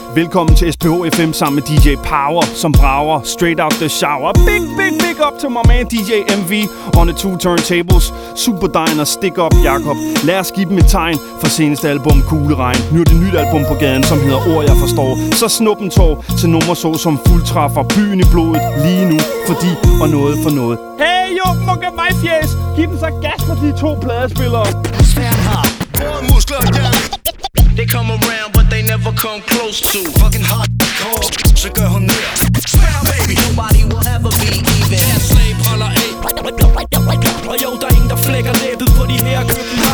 Velkommen til SPH FM sammen med DJ Power, som brager straight out the shower. Big up to my man DJ MV on the 2 turntables. Super diner, stick up Jakob. Lad os give dem et tegn for seneste album Kugleregn. Nu er det nyt album på gaden, som hedder Ord jeg forstår. Så snup en tår til nummer så som fuldtræffer. Byen i blodet lige nu, fordi og noget for noget. Hey jo, mukke mig fjæs. Giv dem så gas for de 2 pladespillere. Stjernhardt, både muskler og hjerne. They come around, but they never come close to fucking hardcore. Så gør hun mere. Swear baby, nobody will ever be even. Slave holder af. Og jo, der er ingen, der flækker læbet på de her køben.